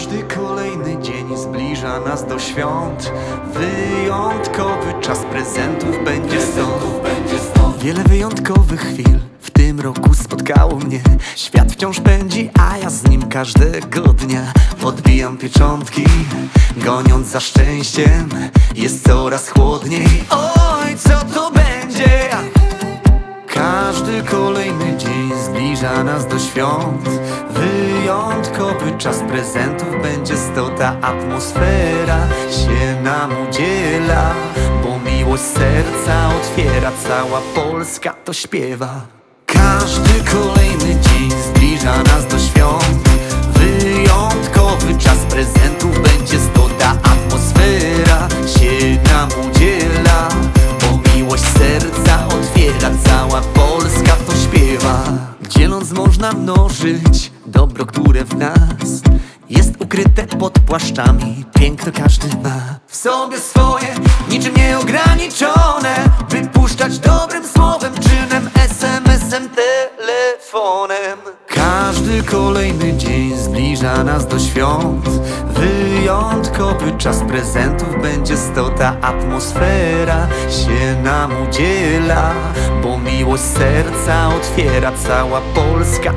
Każdy kolejny dzień zbliża nas do świąt. Wyjątkowy czas prezentów będzie stąd. Wiele wyjątkowych chwil w tym roku spotkało mnie. Świat wciąż pędzi, a ja z nim każdego dnia podbijam pieczątki, goniąc za szczęściem. Jest coraz chłodniej. Oj, co to będzie? Każdy kolejny dzień zbliża nas do świąt. Wyjątkowy czas prezentów będzie sto. Ta atmosfera się nam udziela, bo miłość serca otwiera. Cała Polska to śpiewa. Każdy kolejny dzień zbliża nas do świąt. Wyjątkowy czas prezentów będzie sto. Ta atmosfera się nam udziela, bo miłość serca otwiera. Cała Polska to śpiewa. Dzieląc można mnożyć dobro, które w nas jest ukryte pod płaszczami. Piękno każdy ma w sobie swoje, niczym nieograniczone. Wypuszczać dobrym słowem, czynem, SMS-em, telefonem. Każdy kolejny dzień zbliża nas do świąt. Wyjątkowy czas prezentów będzie sto. Ta atmosfera się nam udziela, bo miłość serca otwiera. Cała Polska.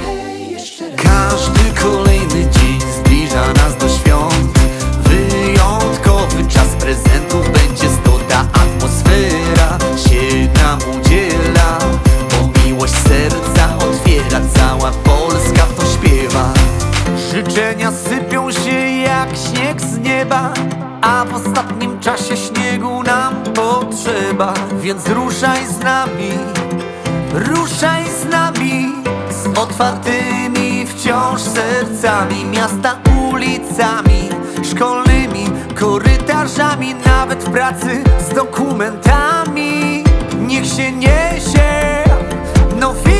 Każdy kolejny dzień zbliża nas do świąt. Wyjątkowy czas prezentów będzie sto. Ta atmosfera się nam udziela, bo miłość serca otwiera. Cała Polska to śpiewa. Życzenia sypią się jak śnieg z nieba, a w ostatnim czasie śniegu nam potrzeba. Więc ruszaj z nami, ruszaj z nami, z otwartymi wciąż sercami. Miasta ulicami, szkolnymi korytarzami, nawet w pracy z dokumentami. Niech się niesie